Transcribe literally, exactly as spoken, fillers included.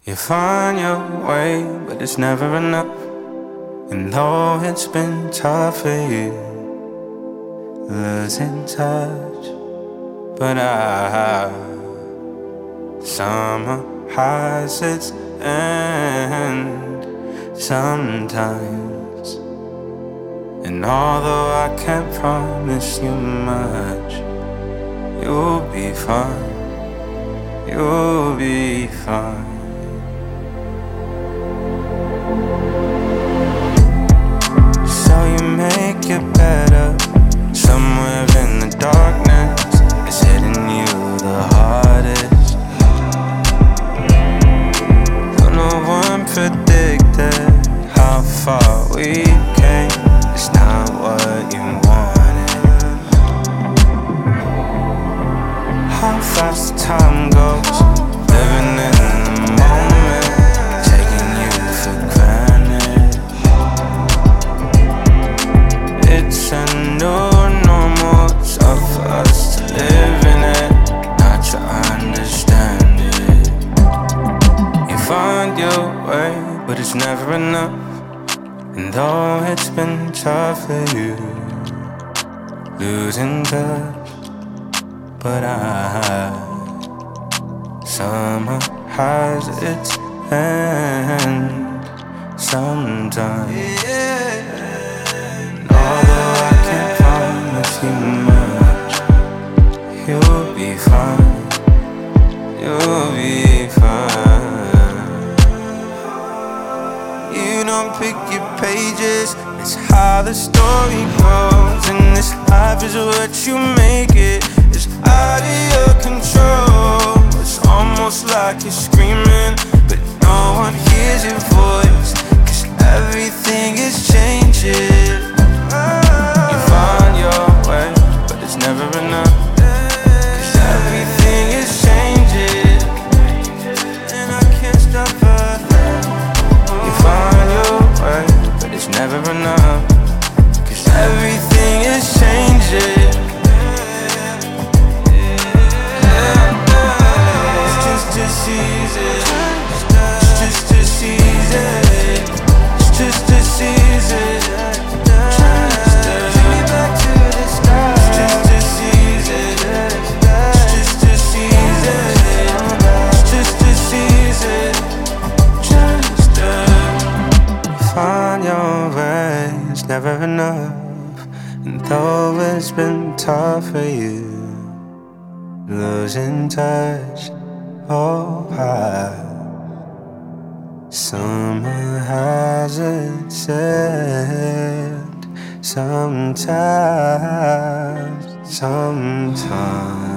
You find your way, but it's never enough. And though it's been tough for you, losing touch, but I, summer has its end sometimes. And although I can't promise you much, you'll be fine, you'll be fine. So you make it better. Somewhere in the darkness, it's hitting you the hardest. Though no one predicted how far we came, it's not what you wanted. How fast time goes, living in the moment, taking you for granted. It's a new normal, it's up for us to live in it, not to understand it. You find your way, but it's never enough. And though it's been tough for you, losing touch, but I, summer has its end sometimes. And although I can't promise you much, you'll be fine, you'll be fine. You don't pick your pages, it's how the story goes. And this life is what you make it, it's out of your control. It's almost like you're screaming, but no one hears your voice, 'cause everything is changing. You find your way, but it's never enough, 'cause everything is changing, and I can't stop her. You find your way, but it's never enough, 'cause everything is changing. It's just a season, it's just a season, it's just a season. Take me back to the start. It's just a season, it's just a season, it's just a season, just a. Find your way, it's never enough. And though it's been tough for you, losing touch, oh I, summer has its end sometimes, sometimes.